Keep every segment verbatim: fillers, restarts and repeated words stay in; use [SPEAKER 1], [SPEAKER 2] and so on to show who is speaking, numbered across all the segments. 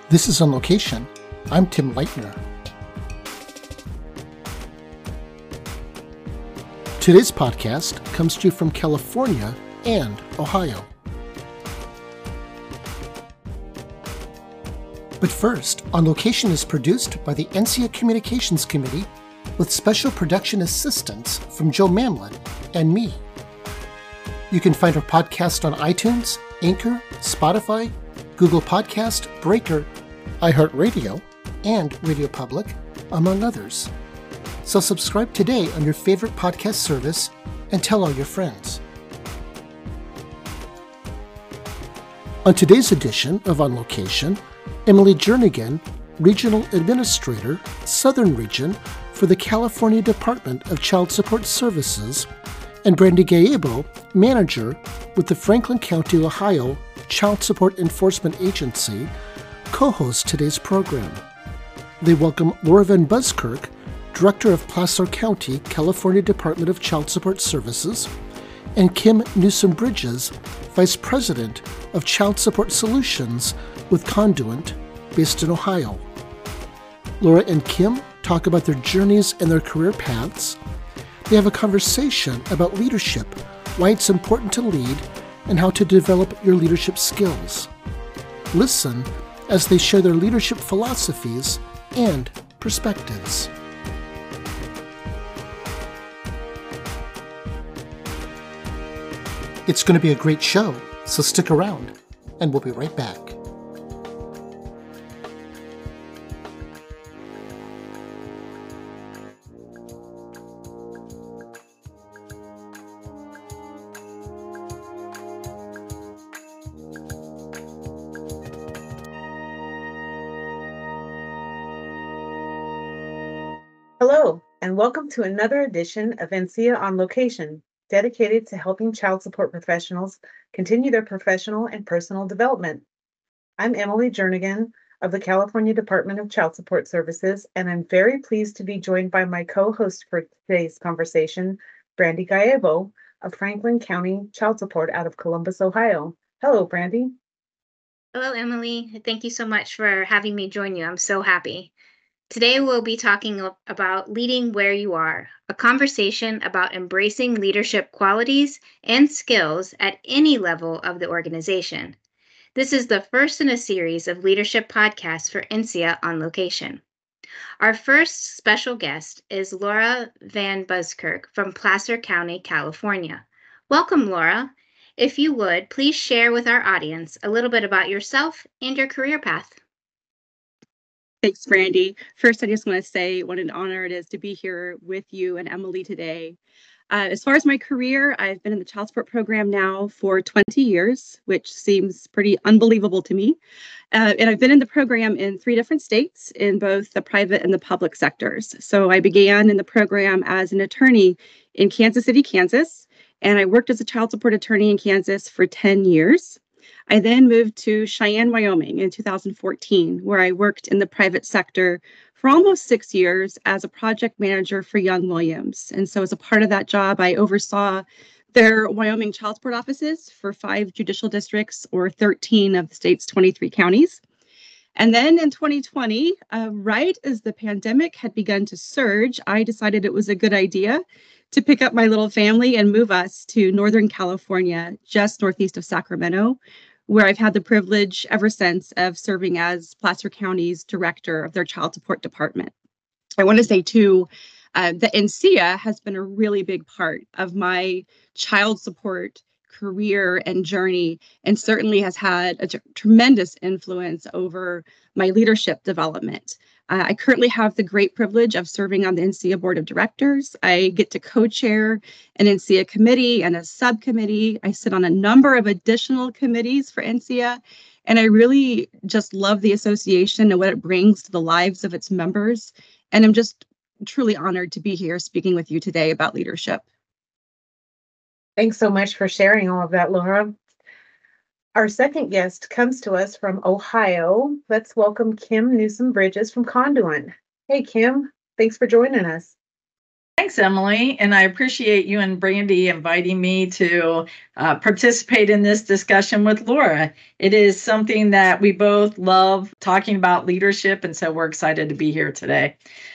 [SPEAKER 1] This is On Location. I'm Tim Leitner. Today's podcast comes to you from California and Ohio. But first, On Location is produced by the N C A Communications Committee with special production assistance from Joe Mamlin and me. You can find our podcast on iTunes, Anchor, Spotify, Google Podcast, Breaker, iHeartRadio, and Radio Public, among others. So subscribe today on your favorite podcast service and tell all your friends. On today's edition of On Location, Emily Jernigan, Regional Administrator, Southern Region for the California Department of Child Support Services, and Brandy Gallego, Manager with the Franklin County, Ohio Child Support Enforcement Agency, co-host today's program. They welcome Laura Van Buskirk, Director of Placer County, California Department of Child Support Services, and Kim Newsom Bridges, Vice President of Child Support Solutions with Conduent, based in Ohio. Laura and Kim talk about their journeys and their career paths. They have a conversation about leadership, why it's important to lead, and how to develop your leadership skills. Listen as they share their leadership philosophies and perspectives. It's going to be a great show, so stick around, and we'll be right back.
[SPEAKER 2] Hello, and welcome to another edition of N C A On Location, dedicated to helping child support professionals continue their professional and personal development. I'm Emily Jernigan of the California Department of Child Support Services, and I'm very pleased to be joined by my co-host for today's conversation, Brandy Gallego of Franklin County Child Support out of Columbus, Ohio. Hello, Brandy.
[SPEAKER 3] Hello, Emily. Thank you so much for having me join you. I'm so happy. Today, we'll be talking about leading where you are, a conversation about embracing leadership qualities and skills at any level of the organization. This is the first in a series of leadership podcasts for N C A On Location. Our first special guest is Laura Van Buskirk from Placer County, California. Welcome, Laura. If you would, please share with our audience a little bit about yourself and your career path.
[SPEAKER 4] Thanks, Brandy. First, I just want to say what an honor it is to be here with you and Emily today. Uh, as far as my career, I've been in the child support program now for twenty years, which seems pretty unbelievable to me. Uh, and I've been in the program in three different states in both the private and the public sectors. So I began in the program as an attorney in Kansas City, Kansas, and I worked as a child support attorney in Kansas for ten years. I then moved to Cheyenne, Wyoming in two thousand fourteen, where I worked in the private sector for almost six years as a project manager for Young Williams. And so as a part of that job, I oversaw their Wyoming child support offices for five judicial districts or thirteen of the state's twenty-three counties. And then in twenty twenty, uh, right as the pandemic had begun to surge, I decided it was a good idea to pick up my little family and move us to Northern California, just northeast of Sacramento, where I've had the privilege ever since of serving as Placer County's director of their child support department. I want to say, too, uh, that N C A has been a really big part of my child support career and journey, and certainly has had a t- tremendous influence over my leadership development. Uh, I currently have the great privilege of serving on the N C A Board of Directors. I get to co-chair an N C A committee and a subcommittee. I sit on a number of additional committees for N C A, and I really just love the association and what it brings to the lives of its members. And I'm just truly honored to be here speaking with you today about leadership.
[SPEAKER 2] Thanks so much for sharing all of that, Laura. Our second guest comes to us from Ohio. Let's welcome Kim Newsom Bridges from Conduent. Hey, Kim, thanks for joining us.
[SPEAKER 5] Thanks, Emily, and I appreciate you and Brandy inviting me to uh, participate in this discussion with Laura. It is something that we both love talking about leadership, and so we're excited to be here today.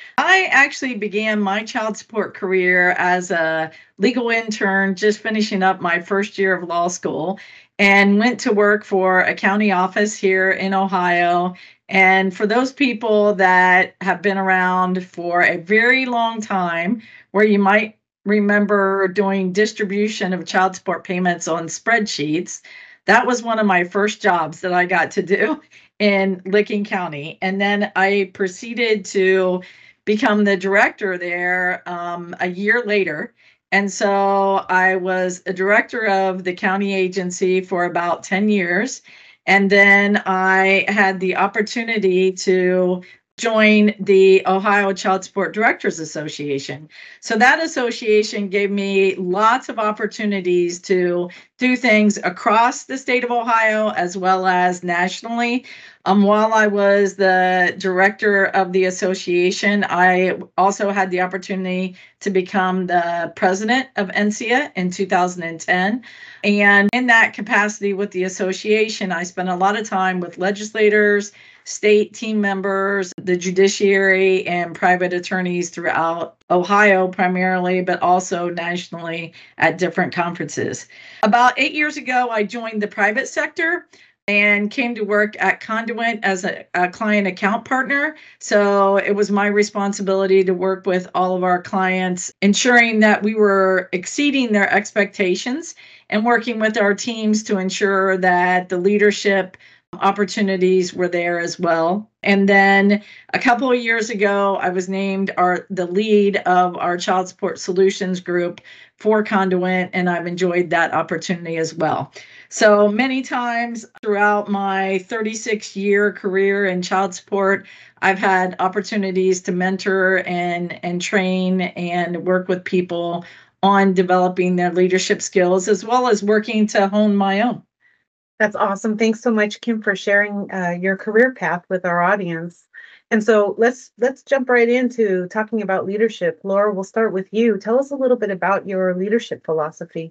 [SPEAKER 5] I actually began my child support career as a legal intern, just finishing up my first year of law school, and went to work for a county office here in Ohio. And for those people that have been around for a very long time, where you might remember doing distribution of child support payments on spreadsheets, that was one of my first jobs that I got to do in Licking County. And then I proceeded to become the director there um, a year later. And so I was a director of the county agency for about ten years. And then I had the opportunity to join the Ohio Child Support Directors Association. So that association gave me lots of opportunities to do things across the state of Ohio as well as nationally. Um, while I was the director of the association, I also had the opportunity to become the president of N C I A in two thousand ten. And in that capacity with the association, I spent a lot of time with legislators, state team members, the judiciary, and private attorneys throughout Ohio primarily, but also nationally at different conferences. About eight years ago, I joined the private sector and came to work at Conduent as a, a client account partner. So it was my responsibility to work with all of our clients, ensuring that we were exceeding their expectations and working with our teams to ensure that the leadership opportunities were there as well. And then a couple of years ago, I was named our the lead of our child support solutions group for Conduent, and I've enjoyed that opportunity as well. So many times throughout my thirty-six year career in child support, I've had opportunities to mentor and, and train and work with people on developing their leadership skills, as well as working to hone my own.
[SPEAKER 2] That's awesome. Thanks so much, Kim, for sharing uh, your career path with our audience. And so let's let's jump right into talking about leadership. Laura, we'll start with you. Tell us a little bit about your leadership philosophy.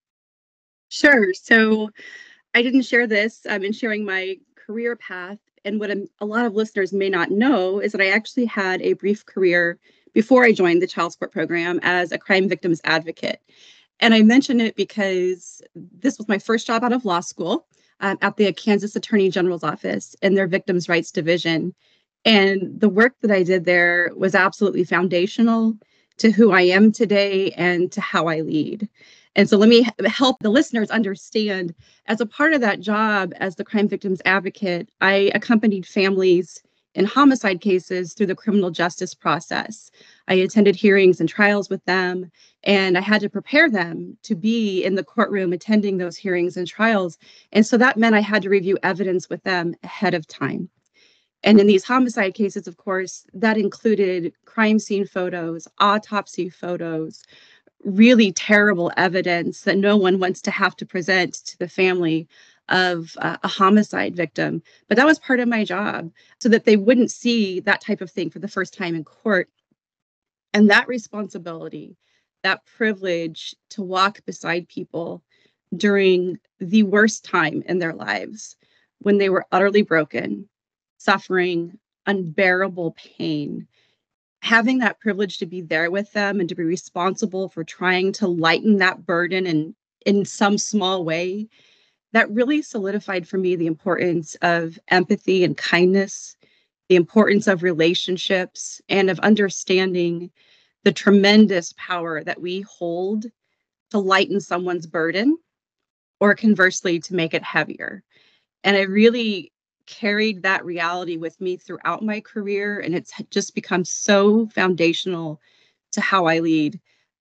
[SPEAKER 4] Sure. So I didn't share this um, in sharing my career path. And what a, a lot of listeners may not know is that I actually had a brief career before I joined the child support program as a crime victims advocate. And I mention it because this was my first job out of law school um, at the Kansas Attorney General's office in their Victims' Rights Division. And the work that I did there was absolutely foundational to who I am today and to how I lead. And so let me help the listeners understand, as a part of that job as the crime victims advocate, I accompanied families in homicide cases through the criminal justice process. I attended hearings and trials with them, and I had to prepare them to be in the courtroom attending those hearings and trials. And so that meant I had to review evidence with them ahead of time. And in these homicide cases, of course, that included crime scene photos, autopsy photos, really terrible evidence that no one wants to have to present to the family of uh, a homicide victim. But that was part of my job, so that they wouldn't see that type of thing for the first time in court. And that responsibility, that privilege to walk beside people during the worst time in their lives, when they were utterly broken, suffering unbearable pain, having that privilege to be there with them and to be responsible for trying to lighten that burden in, in some small way, that really solidified for me the importance of empathy and kindness, the importance of relationships, and of understanding the tremendous power that we hold to lighten someone's burden, or conversely, to make it heavier. And I really carried that reality with me throughout my career, and it's just become so foundational to how I lead.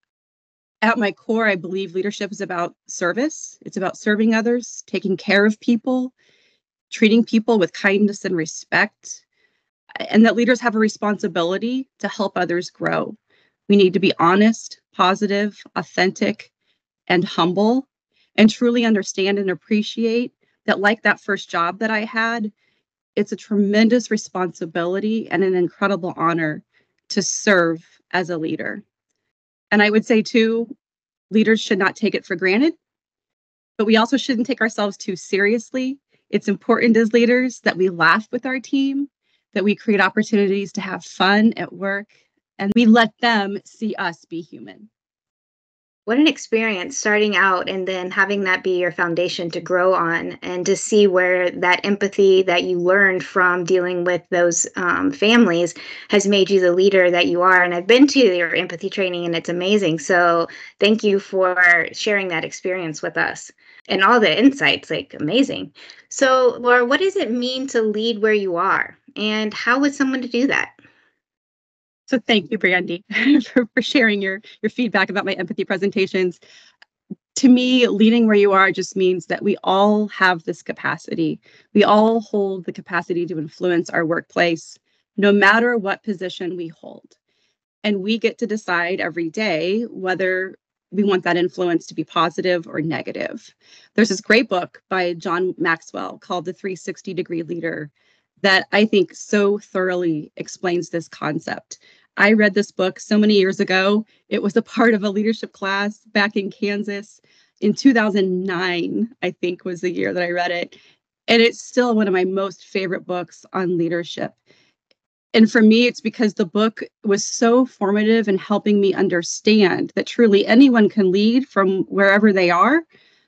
[SPEAKER 4] At my core, I believe leadership is about service. It's about serving others, taking care of people, treating people with kindness and respect, and that leaders have a responsibility to help others grow. We need to be honest, positive, authentic, and humble, and truly understand and appreciate that, like that first job that I had, it's a tremendous responsibility and an incredible honor to serve as a leader. And I would say, too, leaders should not take it for granted, but we also shouldn't take ourselves too seriously. It's important as leaders that we laugh with our team, that we create opportunities to have fun at work, and we let them see us be human.
[SPEAKER 3] What an experience starting out and then having that be your foundation to grow on and to see where that empathy that you learned from dealing with those um, families has made you the leader that you are. And I've been to your empathy training and it's amazing. So thank you for sharing that experience with us and all the insights, like amazing. So Laura, what does it mean to lead where you are? And how would someone to do that?
[SPEAKER 4] So thank you, Brandy, for, for sharing your, your feedback about my empathy presentations. To me, leading where you are just means that we all have this capacity. We all hold the capacity to influence our workplace, no matter what position we hold. And we get to decide every day whether we want that influence to be positive or negative. There's this great book by John Maxwell called The three sixty degree Leader that I think so thoroughly explains this concept. I read this book so many years ago. It was a part of a leadership class back in Kansas in two thousand nine, I think was the year that I read it. And it's still one of my most favorite books on leadership. And for me, it's because the book was so formative in helping me understand that truly anyone can lead from wherever they are,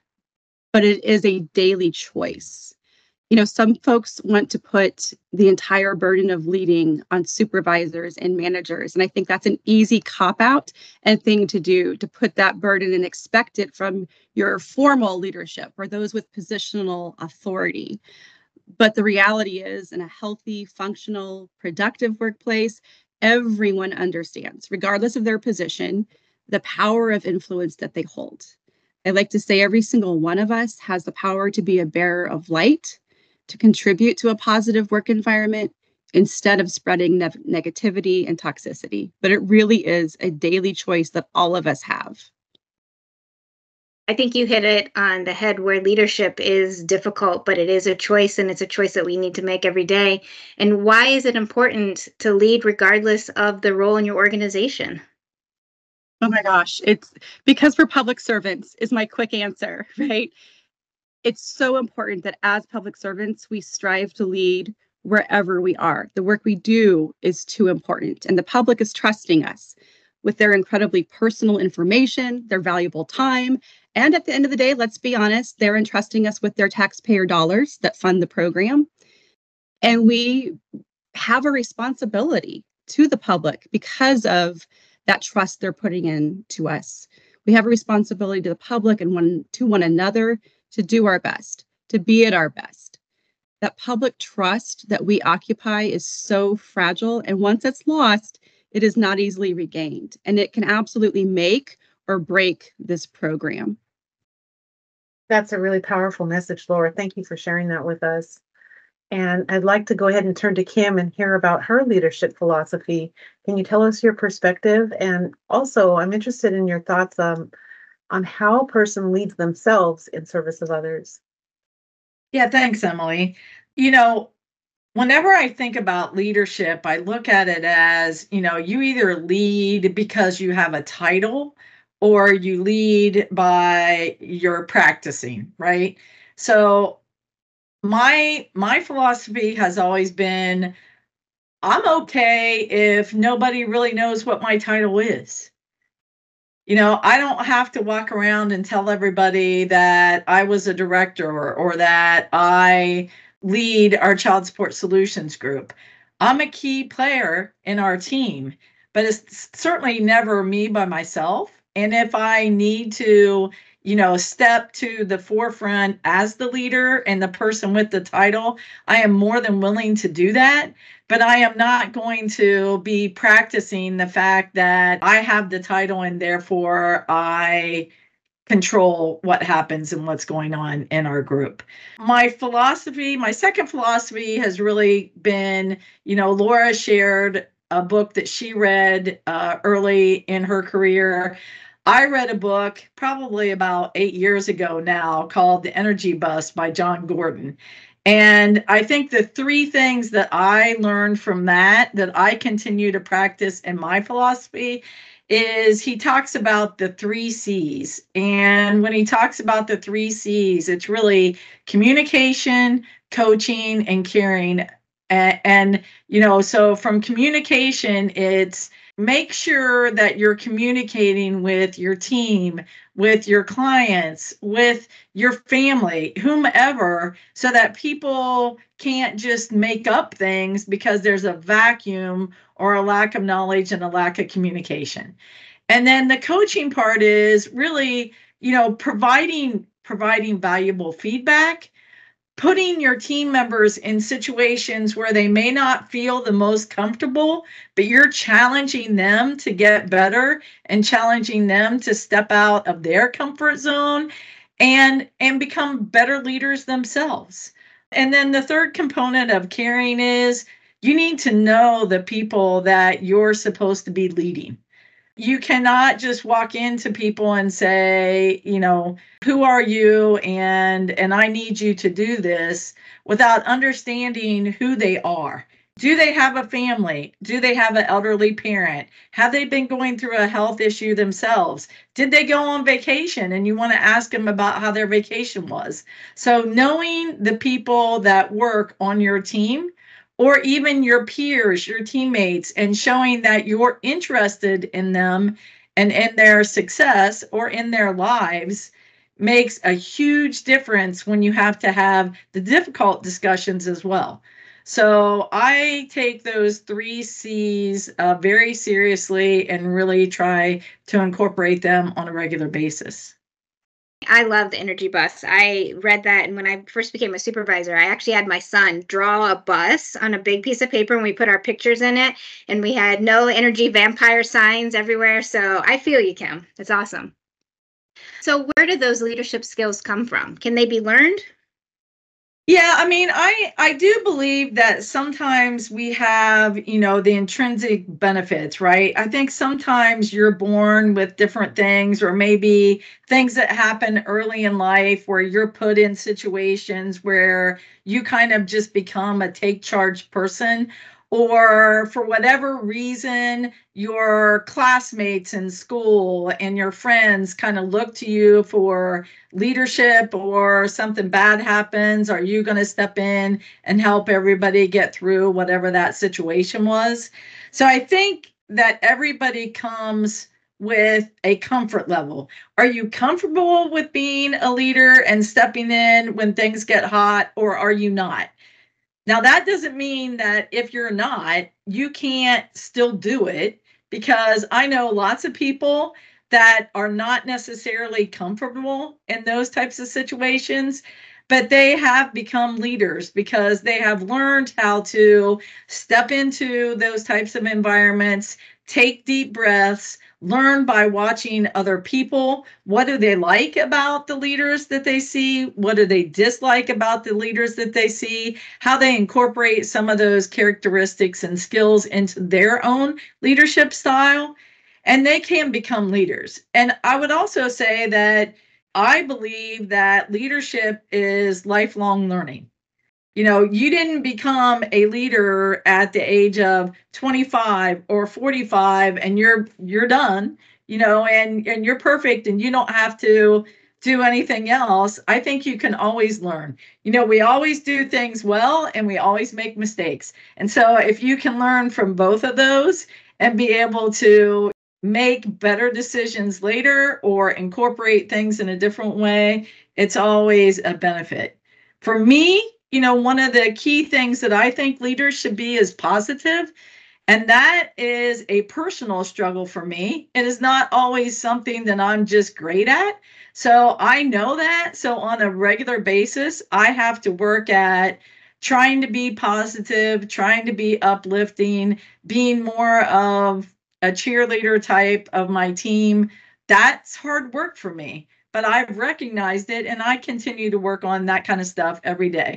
[SPEAKER 4] but it is a daily choice. You know, some folks want to put the entire burden of leading on supervisors and managers. And I think that's an easy cop-out and thing to do, to put that burden and expect it from your formal leadership or those with positional authority. But the reality is, in a healthy, functional, productive workplace, everyone understands, regardless of their position, the power of influence that they hold. I like to say every single one of us has the power to be a bearer of light, to contribute to a positive work environment instead of spreading ne- negativity and toxicity. But it really is a daily choice that all of us have.
[SPEAKER 3] I think you hit it on the head where leadership is difficult, but it is a choice, and it's a choice that we need to make every day. And why is it important to lead regardless of the role in your organization?
[SPEAKER 4] Oh my gosh, it's because we're public servants is my quick answer, right? It's so important that as public servants, we strive to lead wherever we are. The work we do is too important, and the public is trusting us with their incredibly personal information, their valuable time, and at the end of the day, let's be honest, they're entrusting us with their taxpayer dollars that fund the program. And we have a responsibility to the public because of that trust they're putting in to us. We have a responsibility to the public and one to one another to do our best, to be at our best. That public trust that we occupy is so fragile, and once it's lost, it is not easily regained, and it can absolutely make or break this program.
[SPEAKER 2] That's a really powerful message, Laura. Thank you for sharing that with us. And I'd like to go ahead and turn to Kim and hear about her leadership philosophy. Can you tell us your perspective? And also, I'm interested in your thoughts um, on how a person leads themselves in service of others.
[SPEAKER 5] Yeah, thanks, Emily. You know, whenever I think about leadership, I look at it as, you know, you either lead because you have a title or you lead by your practicing, right? So my my philosophy has always been, I'm okay if nobody really knows what my title is. You know, I don't have to walk around and tell everybody that I was a director or, or that I lead our Child Support Solutions group. I'm a key player in our team, but it's certainly never me by myself. And if I need to, you know, step to the forefront as the leader and the person with the title, I am more than willing to do that. But I am not going to be practicing the fact that I have the title and therefore I control what happens and what's going on in our group. My philosophy, my second philosophy has really been, you know, Laura shared a book that she read uh, early in her career. I read a book probably about eight years ago now called The Energy Bus by John Gordon. And I think the three things that I learned from that, that I continue to practice in my philosophy, is he talks about the three C's. And when he talks about the three C's, it's really communication, coaching, and caring. And, and you know, so from communication, it's make sure that you're communicating with your team, with your clients, with your family, whomever, so that people can't just make up things because there's a vacuum or a lack of knowledge and a lack of communication. And then the coaching part is really, you know, providing providing valuable feedback, putting your team members in situations where they may not feel the most comfortable, but you're challenging them to get better and challenging them to step out of their comfort zone and, and become better leaders themselves. And then the third component of caring is you need to know the people that you're supposed to be leading. You cannot just walk into people and say, you know, who are you? And, and I need you to do this without understanding who they are. Do they have a family? Do they have an elderly parent? Have they been going through a health issue themselves? Did they go on vacation and you want to ask them about how their vacation was? So knowing the people that work on your team, or even your peers, your teammates, and showing that you're interested in them and in their success or in their lives makes a huge difference when you have to have the difficult discussions as well. So I take those three C's uh, very seriously and really try to incorporate them on a regular basis.
[SPEAKER 3] I love the energy bus. I read that, and when I first became a supervisor, I actually had my son draw a bus on a big piece of paper, and we put our pictures in it, and we had no energy vampire signs everywhere. So I feel you, Kim. It's awesome. So where did those leadership skills come from? Can they be learned?
[SPEAKER 5] Yeah, I mean, I, I do believe that sometimes we have, you know, the intrinsic benefits, right? I think sometimes you're born with different things, or maybe things that happen early in life where you're put in situations where you kind of just become a take charge person. Or for whatever reason, your classmates in school and your friends kind of look to you for leadership, or something bad happens. Are you going to step in and help everybody get through whatever that situation was? So I think that everybody comes with a comfort level. Are you comfortable with being a leader and stepping in when things get hot, or are you not? Now, that doesn't mean that if you're not, you can't still do it, because I know lots of people that are not necessarily comfortable in those types of situations, but they have become leaders because they have learned how to step into those types of environments, take deep breaths, learn by watching other people. What do they like about the leaders that they see? What do they dislike about the leaders that they see? How they incorporate some of those characteristics and skills into their own leadership style, and they can become leaders. And I would also say that I believe that leadership is lifelong learning. You know, you didn't become a leader at the age of twenty-five or forty-five and you're you're done, you know, and, and you're perfect and you don't have to do anything else. I think you can always learn. You know, we always do things well and we always make mistakes. And so if you can learn from both of those and be able to make better decisions later or incorporate things in a different way, it's always a benefit. For me, you know, one of the key things that I think leaders should be is positive. And that is a personal struggle for me. It is not always something that I'm just great at. So I know that. So on a regular basis, I have to work at trying to be positive, trying to be uplifting, being more of a cheerleader type of my team. That's hard work for me. But I've recognized it and I continue to work on that kind of stuff every day.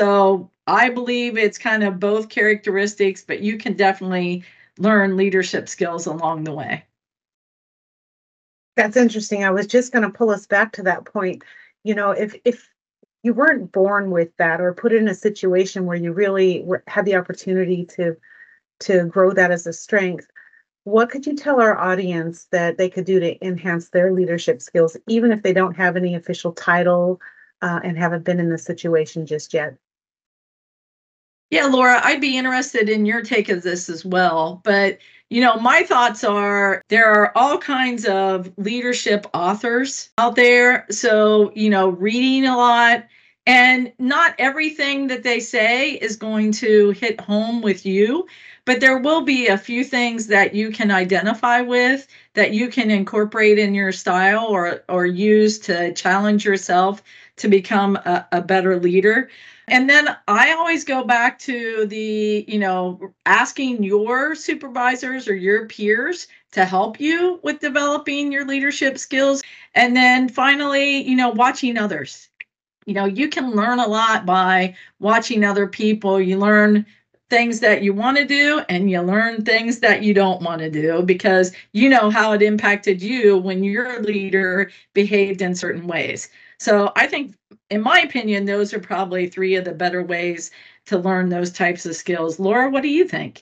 [SPEAKER 5] So I believe it's kind of both characteristics, but you can definitely learn leadership skills along the way.
[SPEAKER 2] That's interesting. I was just going to pull us back to that point. You know, if if you weren't born with that or put in a situation where you really were, had the opportunity to to grow that as a strength, What could you tell our audience that they could do to enhance their leadership skills, even if they don't have any official title uh, and haven't been in the situation just yet?
[SPEAKER 5] Yeah, Laura, I'd be interested in your take of this as well. But, you know, my thoughts are there are all kinds of leadership authors out there. So, you know, reading a lot, and not everything that they say is going to hit home with you, but there will be a few things that you can identify with that you can incorporate in your style or or use to challenge yourself to become a, a better leader. And then I always go back to the, you know, asking your supervisors or your peers to help you with developing your leadership skills. And then finally, you know, watching others. You know, you can learn a lot by watching other people. You learn things that you want to do and you learn things that you don't want to do because you know how it impacted you when your leader behaved in certain ways. So I think, in my opinion, those are probably three of the better ways to learn those types of skills. Laura, what do you think?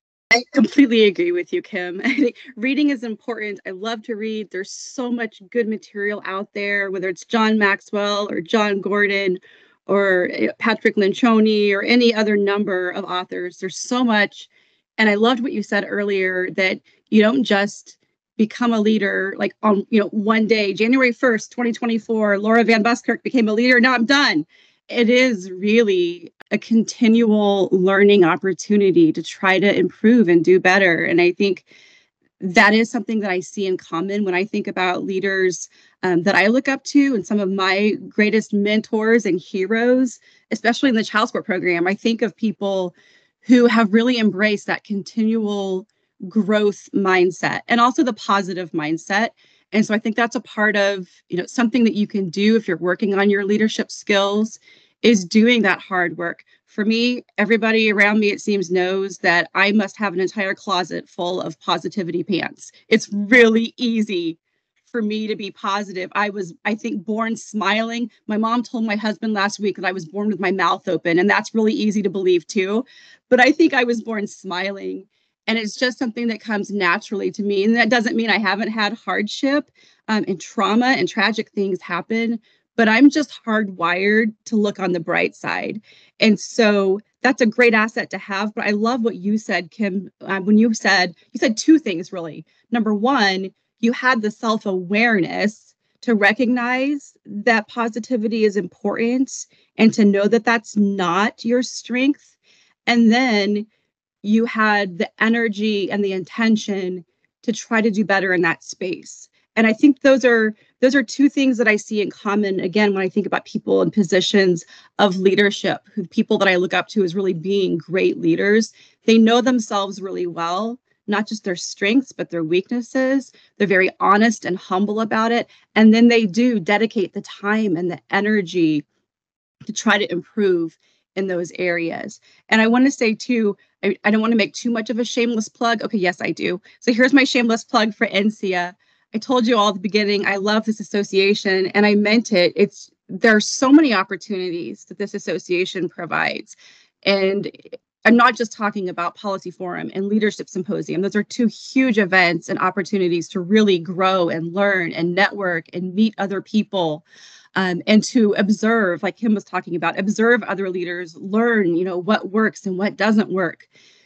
[SPEAKER 4] I completely agree with you, Kim. I think reading is important. I love to read. There's so much good material out there, whether it's John Maxwell or John Gordon or Patrick Lencioni or any other number of authors. There's so much. And I loved what you said earlier that you don't just become a leader like on, you know, one day, January first, twenty twenty-four, Laura Van Buskirk became a leader. Now I'm done. It is really a continual learning opportunity to try to improve and do better. And I think that is something that I see in common when I think about leaders um, that I look up to and some of my greatest mentors and heroes, especially in the child support program. I think of people who have really embraced that continual growth mindset and also the positive mindset. And so I think that's a part of, you know, something that you can do if you're working on your leadership skills is doing that hard work. For me, everybody around me, it seems, knows that I must have an entire closet full of positivity pants. It's really easy for me to be positive. I was, I think, born smiling. My mom told my husband last week that I was born with my mouth open, and that's really easy to believe too. But I think I was born smiling. And it's just something that comes naturally to me. And that doesn't mean I haven't had hardship um, and trauma and tragic things happen, but I'm just hardwired to look on the bright side. And so that's a great asset to have. But I love what you said, Kim, uh, when you said, you said two things really. Number one, you had the self-awareness to recognize that positivity is important and to know that that's not your strength. And then you had the energy and the intention to try to do better in that space. And I think those are those are two things that I see in common, again, when I think about people in positions of leadership, who people that I look up to as really being great leaders. They know themselves really well, not just their strengths, but their weaknesses. They're very honest and humble about it. And then they do dedicate the time and the energy to try to improve in those areas. And I want to say too, I, I don't want to make too much of a shameless plug. Okay, yes, I do. So here's my shameless plug for N C I A. I told you all at the beginning, I love this association and I meant it. It's there are so many opportunities that this association provides. And I'm not just talking about Policy Forum and Leadership Symposium. Those are two huge events and opportunities to really grow and learn and network and meet other people. Um, and to observe, like Kim was talking about, observe other leaders, learn, you know, what works and what doesn't work.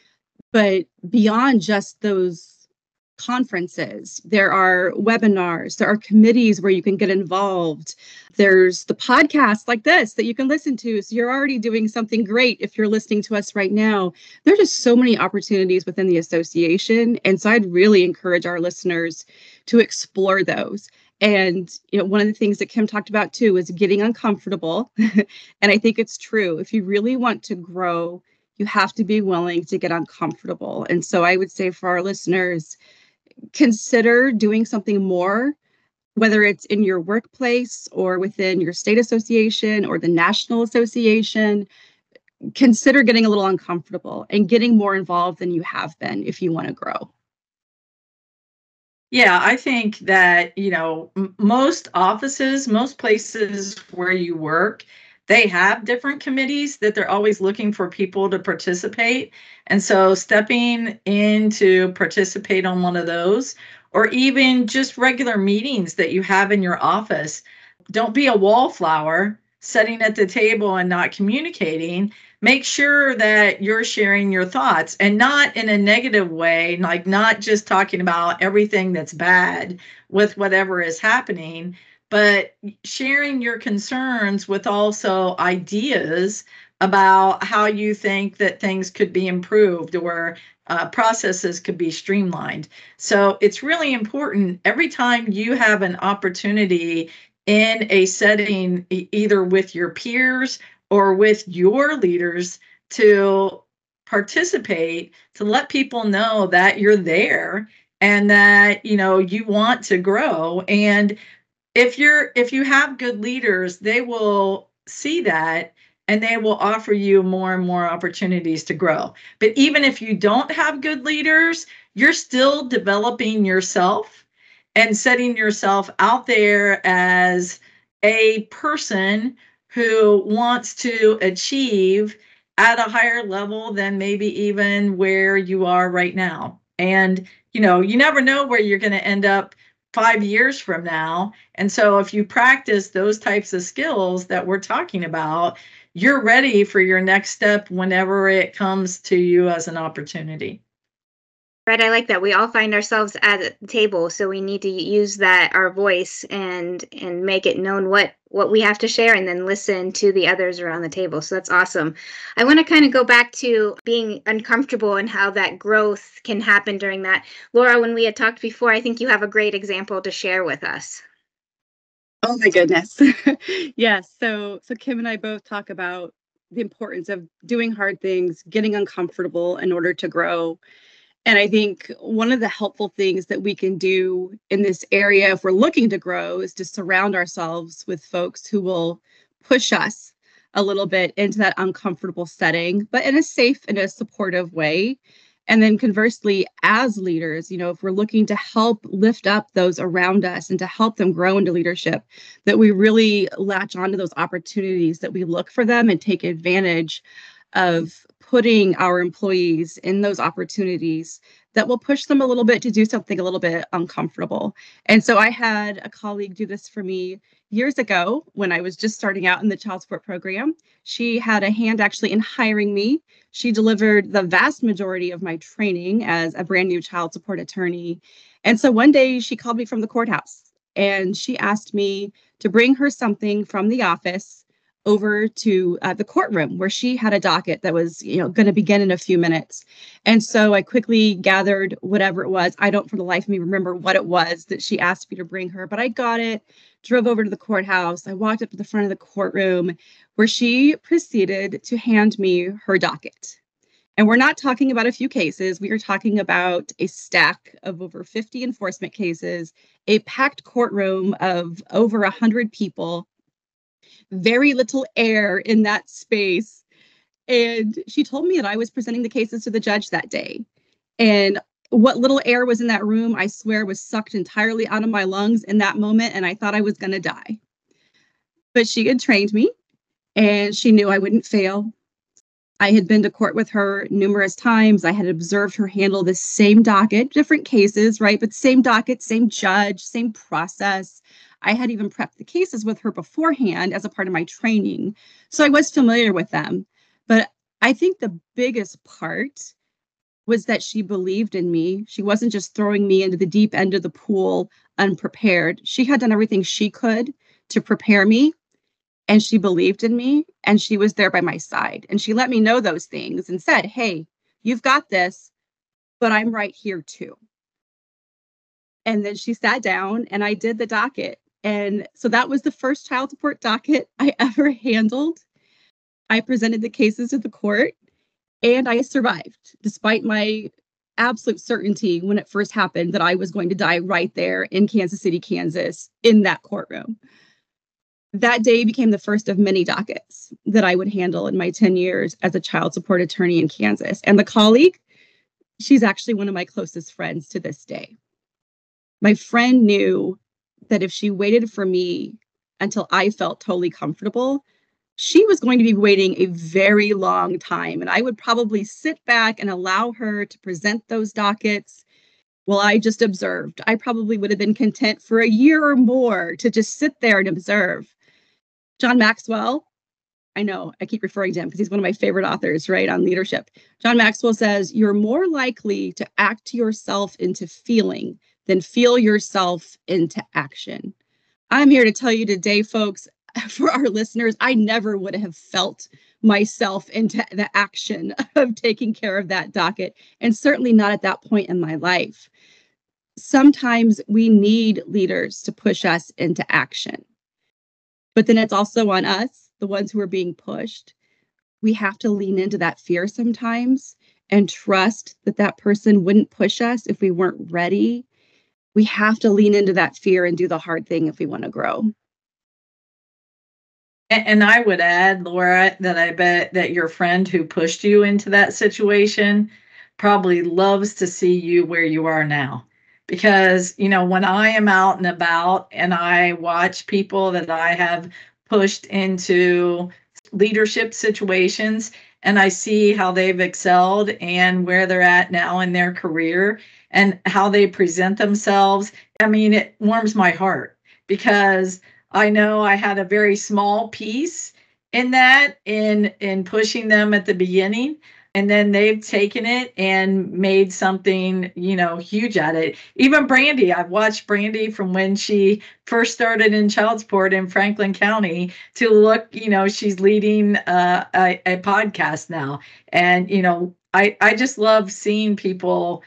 [SPEAKER 4] But beyond just those conferences, there are webinars, there are committees where you can get involved. There's the podcast like this that you can listen to. So you're already doing something great if you're listening to us right now. There are just so many opportunities within the association. And so I'd really encourage our listeners to explore those. And, you know, one of the things that Kim talked about too is getting uncomfortable. And I think it's true. If you really want to grow, you have to be willing to get uncomfortable. And so I would say for our listeners, consider doing something more, whether it's in your workplace or within your state association or the national association. Consider getting a little uncomfortable and getting more involved than you have been if you want to grow.
[SPEAKER 5] Yeah, I think that, you know, m- most offices, most places where you work, they have different committees that they're always looking for people to participate. And so stepping in to participate on one of those, or even just regular meetings that you have in your office. Don't be a wallflower sitting at the table and not communicating. Make sure that you're sharing your thoughts, and not in a negative way, like not just talking about everything that's bad with whatever is happening, but sharing your concerns with also ideas about how you think that things could be improved, or uh, processes could be streamlined. So it's really important every time you have an opportunity in a setting, e- either with your peers or with your leaders, to participate, to let people know that you're there and that, you know, you want to grow. And if you're if you have good leaders, they will see that and they will offer you more and more opportunities to grow. But even if you don't have good leaders, you're still developing yourself and setting yourself out there as a person who wants to achieve at a higher level than maybe even where you are right now. And, you know, you never know where you're going to end up five years from now. And so if you practice those types of skills that we're talking about, you're ready for your next step whenever it comes to you as an opportunity.
[SPEAKER 3] Right, I like that. We all find ourselves at the table, so we need to use that, our voice, and and make it known what what we have to share, and then listen to the others around the table. So that's awesome. I want to kind of go back to being uncomfortable and how that growth can happen during that. Laura, when we had talked before, I think you have a great example to share with us.
[SPEAKER 4] Oh my goodness. Yes. So so Kim and I both talk about the importance of doing hard things, getting uncomfortable in order to grow. And I think one of the helpful things that we can do in this area, if we're looking to grow, is to surround ourselves with folks who will push us a little bit into that uncomfortable setting, but in a safe and a supportive way. And then conversely, as leaders, you know, if we're looking to help lift up those around us and to help them grow into leadership, that we really latch onto those opportunities, that we look for them and take advantage of putting our employees in those opportunities that will push them a little bit to do something a little bit uncomfortable. And so I had a colleague do this for me years ago when I was just starting out in the child support program. She had a hand actually in hiring me. She delivered the vast majority of my training as a brand new child support attorney. And so one day she called me from the courthouse and she asked me to bring her something from the office over to uh, the courtroom where she had a docket that was, you know, going to begin in a few minutes. And so I quickly gathered whatever it was. I don't for the life of me remember what it was that she asked me to bring her, but I got it, drove over to the courthouse. I walked up to the front of the courtroom where she proceeded to hand me her docket. And we're not talking about a few cases. We are talking about a stack of over fifty enforcement cases, a packed courtroom of over one hundred people, very little air in that space. And she told me that I was presenting the cases to the judge that day. And what little air was in that room, I swear, was sucked entirely out of my lungs in that moment. And I thought I was going to die. But she had trained me and she knew I wouldn't fail. I had been to court with her numerous times. I had observed her handle the same docket, different cases, right? But same docket, same judge, same process. I had even prepped the cases with her beforehand as a part of my training. So I was familiar with them. But I think the biggest part was that she believed in me. She wasn't just throwing me into the deep end of the pool unprepared. She had done everything she could to prepare me. And she believed in me and she was there by my side. And she let me know those things and said, hey, you've got this, but I'm right here too. And then she sat down and I did the docket. And so that was the first child support docket I ever handled. I presented the cases to the court and I survived despite my absolute certainty when it first happened that I was going to die right there in Kansas City, Kansas, in that courtroom. That day became the first of many dockets that I would handle in my ten years as a child support attorney in Kansas. And the colleague, she's actually one of my closest friends to this day. My friend knew that if she waited for me until I felt totally comfortable, she was going to be waiting a very long time. And I would probably sit back and allow her to present those dockets while I just observed. I probably would have been content for a year or more to just sit there and observe. John Maxwell, I know I keep referring to him because he's one of my favorite authors, right, on leadership. John Maxwell says, you're more likely to act yourself into feeling than feel yourself into action. I'm here to tell you today, folks, for our listeners, I never would have felt myself into the action of taking care of that docket, and certainly not at that point in my life. Sometimes we need leaders to push us into action. But then it's also on us, the ones who are being pushed. We have to lean into that fear sometimes and trust that that person wouldn't push us if we weren't ready. We have to lean into that fear and do the hard thing if we want to grow.
[SPEAKER 5] And I would add, Laura, that I bet that your friend who pushed you into that situation probably loves to see you where you are now. Because, you know, when I am out and about and I watch people that I have pushed into leadership situations and I see how they've excelled and where they're at now in their career and how they present themselves, I mean, it warms my heart because I know I had a very small piece in that, in in pushing them at the beginning. And then they've taken it and made something, you know, huge at it. Even Brandy, I've watched Brandy from when she first started in child support in Franklin County to look, you know, she's leading uh, a, a podcast now. And, you know, I, I just love seeing people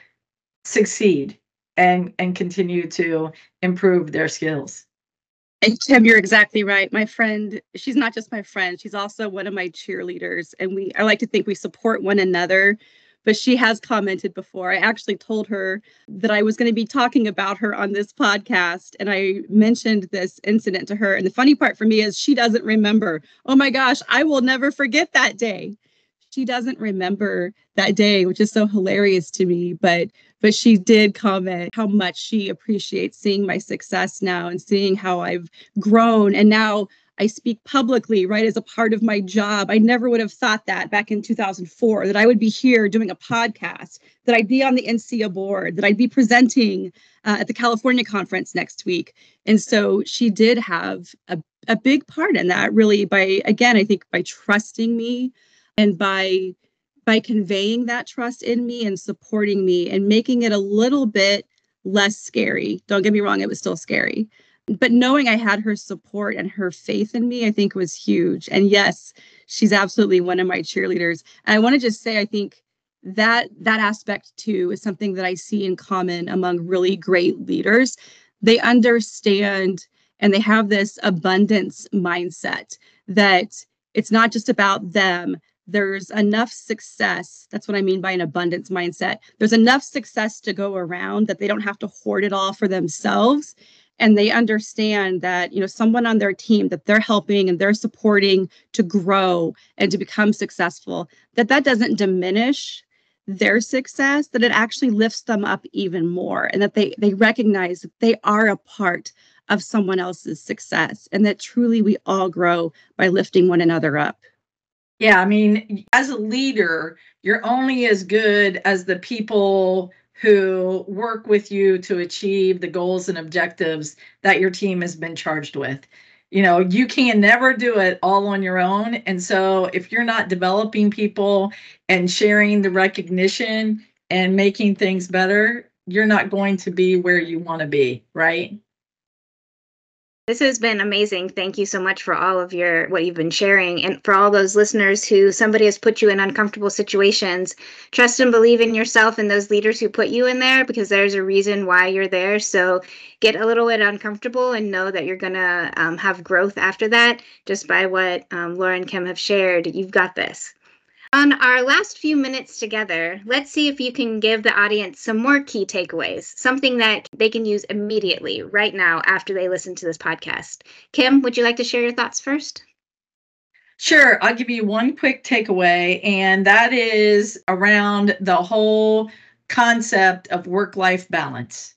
[SPEAKER 5] succeed and, and continue to improve their skills.
[SPEAKER 4] And Tim, you're exactly right. My friend, she's not just my friend, she's also one of my cheerleaders. And we, I like to think we support one another, but she has commented before. I actually told her that I was going to be talking about her on this podcast. And I mentioned this incident to her. And the funny part for me is she doesn't remember. Oh my gosh, I will never forget that day. She doesn't remember that day, which is so hilarious to me. But but she did comment how much she appreciates seeing my success now and seeing how I've grown. And now I speak publicly, right, as a part of my job. I never would have thought that back in two thousand four, that I would be here doing a podcast, that I'd be on the N C A board, that I'd be presenting uh, at the California conference next week. And so she did have a, a big part in that, really, by, again, I think by trusting me and by by conveying that trust in me and supporting me and making it a little bit less scary. Don't get me wrong, it was still scary. But knowing I had her support and her faith in me, I think was huge. And yes, she's absolutely one of my cheerleaders. And I want to just say, I think that that aspect too is something that I see in common among really great leaders. They understand and they have this abundance mindset that it's not just about them. There's enough success. That's what I mean by an abundance mindset. There's enough success to go around that they don't have to hoard it all for themselves. And they understand that, you know, someone on their team that they're helping and they're supporting to grow and to become successful, that that doesn't diminish their success, that it actually lifts them up even more. And that they they recognize that they are a part of someone else's success and that truly we all grow by lifting one another up.
[SPEAKER 5] Yeah, I mean, as a leader, you're only as good as the people who work with you to achieve the goals and objectives that your team has been charged with. You know, you can never do it all on your own. And so if you're not developing people and sharing the recognition and making things better, you're not going to be where you want to be, right?
[SPEAKER 3] This has been amazing. Thank you so much for all of your what you've been sharing. And for all those listeners who somebody has put you in uncomfortable situations, trust and believe in yourself and those leaders who put you in there, because there's a reason why you're there. So get a little bit uncomfortable and know that you're going to um, have growth after that, just by what um, Laura and Kim have shared. You've got this. On our last few minutes together, let's see if you can give the audience some more key takeaways, something that they can use immediately right now after they listen to this podcast. Kim, would you like to share your thoughts first?
[SPEAKER 5] Sure. I'll give you one quick takeaway, and that is around the whole concept of work-life balance.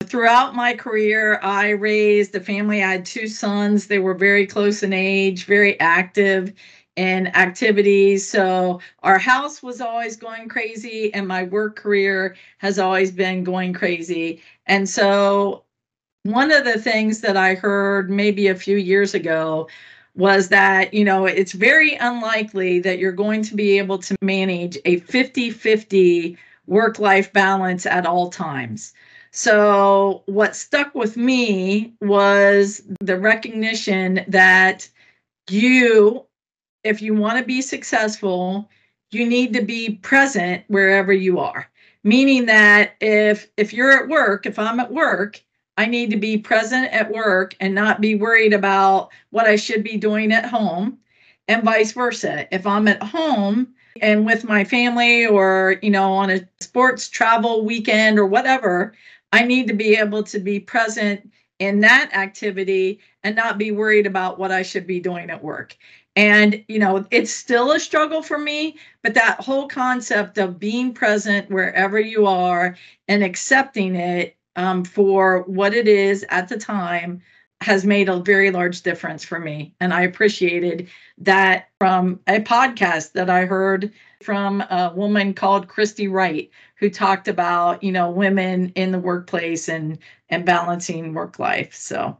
[SPEAKER 5] throughout my career, I raised a family. I had two sons. They were very close in age, very active in activities. So our house was always going crazy, and my work career has always been going crazy. And so one of the things that I heard maybe a few years ago was that, you know, it's very unlikely that you're going to be able to manage a fifty-fifty work-life balance at all times. So what stuck with me was the recognition that you, if you want to be successful, you need to be present wherever you are. Meaning that if if you're at work, if I'm at work, I need to be present at work and not be worried about what I should be doing at home, and vice versa. If I'm at home and with my family, or, you know, on a sports travel weekend or whatever, I need to be able to be present in that activity and not be worried about what I should be doing at work. And, you know, it's still a struggle for me, but that whole concept of being present wherever you are and accepting it um, for what it is at the time has made a very large difference for me. And I appreciated that from a podcast that I heard from a woman called Christy Wright, who talked about, you know, women in the workplace and, and balancing work life. So.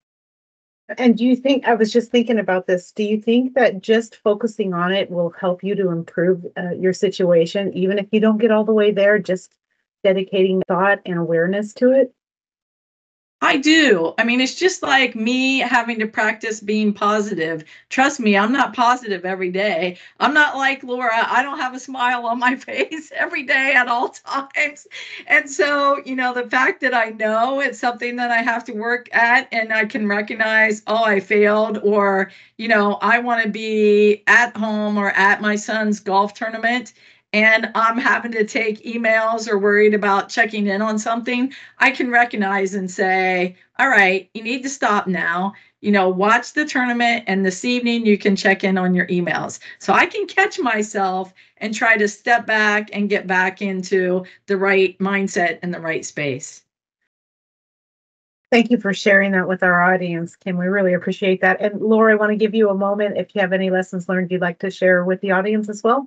[SPEAKER 2] And do you think, I was just thinking about this, do you think that just focusing on it will help you to improve uh, your situation, even if you don't get all the way there, just dedicating thought and awareness to it?
[SPEAKER 5] I do. I mean, it's just like me having to practice being positive. Trust me, I'm not positive every day. I'm not like Laura. I don't have a smile on my face every day at all times. And so, you know, the fact that I know it's something that I have to work at, and I can recognize, oh, I failed, or, you know, I want to be at home or at my son's golf tournament, and I'm having to take emails or worried about checking in on something, I can recognize and say, all right, you need to stop now. You know, watch the tournament, and this evening you can check in on your emails. So I can catch myself and try to step back and get back into the right mindset and the right space.
[SPEAKER 2] Thank you for sharing that with our audience, Kim. We really appreciate that. And Laura, I want to give you a moment if you have any lessons learned you'd like to share with the audience as well.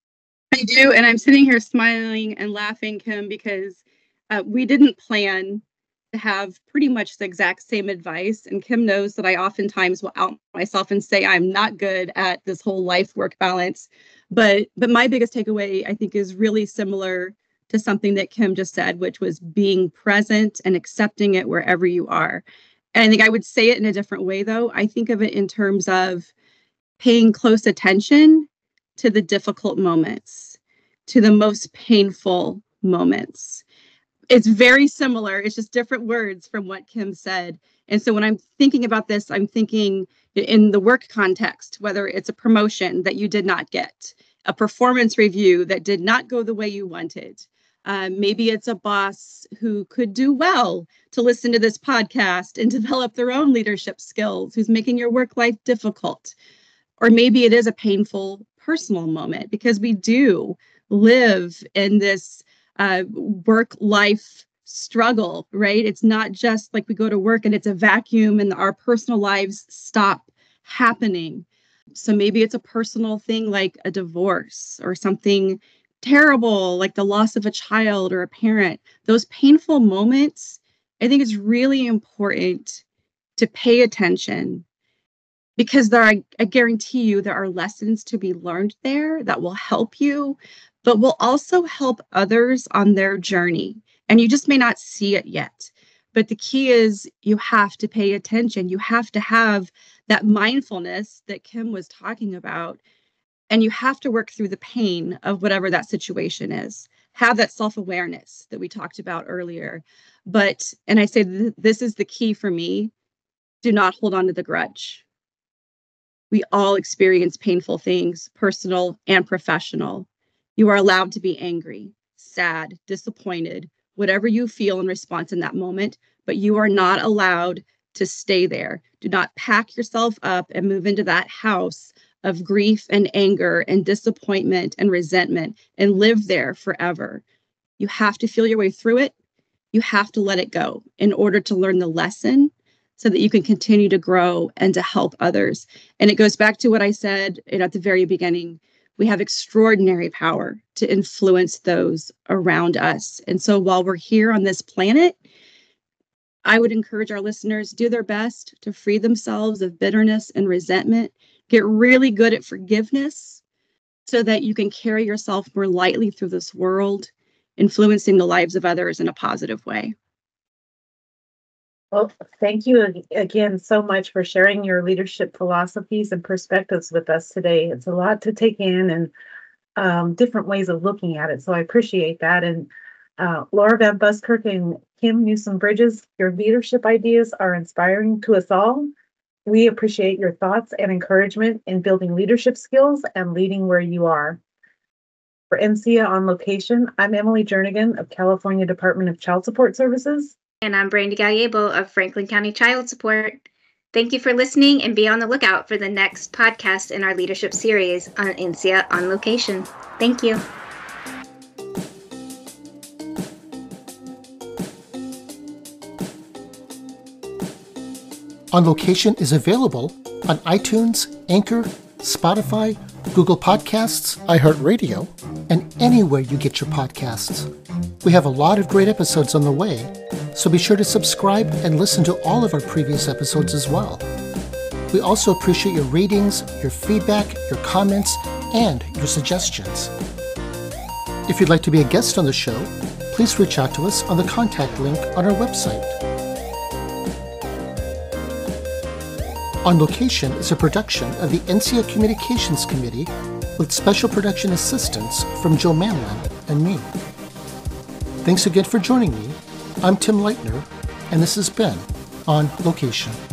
[SPEAKER 4] I do, and I'm sitting here smiling and laughing, Kim, because uh, we didn't plan to have pretty much the exact same advice. And Kim knows that I oftentimes will out myself and say I'm not good at this whole life-work balance. But but my biggest takeaway, I think, is really similar to something that Kim just said, which was being present and accepting it wherever you are. And I think I would say it in a different way, though. I think of it in terms of paying close attention to the difficult moments, to the most painful moments. It's very similar. It's just different words from what Kim said. And so when I'm thinking about this, I'm thinking in the work context, whether it's a promotion that you did not get, a performance review that did not go the way you wanted. Uh, maybe it's a boss who could do well to listen to this podcast and develop their own leadership skills, who's making your work life difficult. Or maybe it is a painful personal moment, because we do live in this uh, work-life struggle, right? It's not just like we go to work and it's a vacuum and our personal lives stop happening. So maybe it's a personal thing like a divorce or something terrible like the loss of a child or a parent. Those painful moments, I think it's really important to pay attention, because there are, I guarantee you, there are lessons to be learned there that will help you, but will also help others on their journey. And you just may not see it yet. But the key is you have to pay attention. You have to have that mindfulness that Kim was talking about. And you have to work through the pain of whatever that situation is. Have that self-awareness that we talked about earlier. But, and I say th- this is the key for me, do not hold on to the grudge. We all experience painful things, personal and professional. You are allowed to be angry, sad, disappointed, whatever you feel in response in that moment, but you are not allowed to stay there. Do not pack yourself up and move into that house of grief and anger and disappointment and resentment and live there forever. You have to feel your way through it. You have to let it go in order to learn the lesson so that you can continue to grow and to help others. And it goes back to what I said you know, at the very beginning. We have extraordinary power to influence those around us. And so while we're here on this planet, I would encourage our listeners do their best to free themselves of bitterness and resentment, get really good at forgiveness so that you can carry yourself more lightly through this world, influencing the lives of others in a positive way.
[SPEAKER 2] Well, thank you ag- again so much for sharing your leadership philosophies and perspectives with us today. It's a lot to take in and um, different ways of looking at it. So I appreciate that. And uh, Laura Van Buskirk and Kim Newsom Bridges, your leadership ideas are inspiring to us all. We appreciate your thoughts and encouragement in building leadership skills and leading where you are. For N C I A on Location, I'm Emily Jernigan of California Department of Child Support Services.
[SPEAKER 3] And I'm Brandy Gallego of Franklin County Child Support. Thank you for listening, and be on the lookout for the next podcast in our leadership series on N C I A on Location. Thank you.
[SPEAKER 1] On Location is available on iTunes, Anchor, Spotify, Google Podcasts, iHeartRadio, and anywhere you get your podcasts. We have a lot of great episodes on the way, so be sure to subscribe and listen to all of our previous episodes as well. We also appreciate your ratings, your feedback, your comments, and your suggestions. If you'd like to be a guest on the show, please reach out to us on the contact link on our website. On Location is a production of the N C I A Communications Committee with special production assistance from Joe Manlin and me. Thanks again for joining me. I'm Tim Leitner, and this has been On Location.